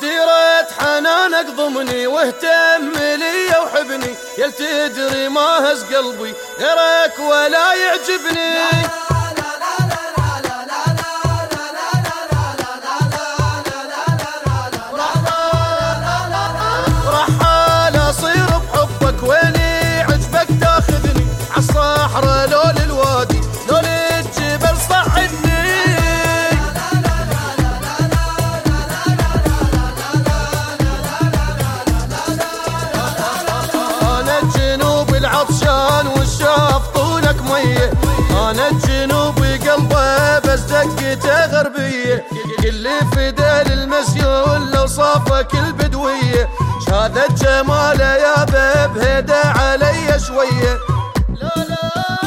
ديرة حنانك ضمني واهتم لي وحبني، يل تدري ما هز قلبي غيرك ولا يعجبني. رحال اصير بحبك ويني عجبك تاخذني، عالصحراء لو للوادي لو للجبل صعدني. انا الجنوب العطشان والشاف طولك ميه، انا الجنوب قلبه بس دقته غربيه، كل فدال المسيول لو صافك البدويه، شهادة جماله يا باب هدى علي شويه. لا لا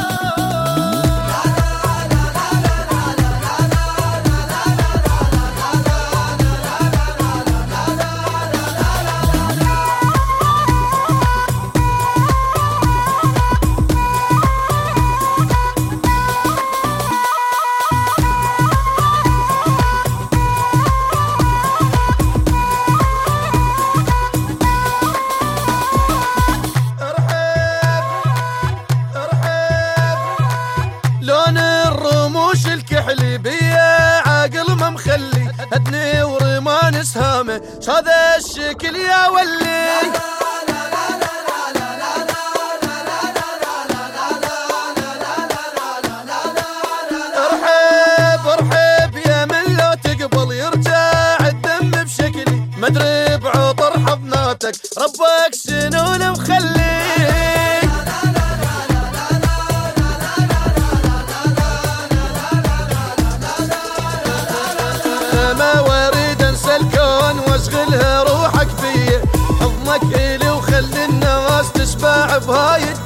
لون الرموش الكحلي بيا عاقل ما مخلي، هدني ورمان سهامه هذا الشكل يا ولي. ارحب ارحب يا من لو تقبل يرجع الدم بشكلي، مدري بعطر حضناتك ربك شنو مخلي. ما وارد انسى الكون واشغلها روحك فيه، حضنك الي وخلي الناس تشبع بهاي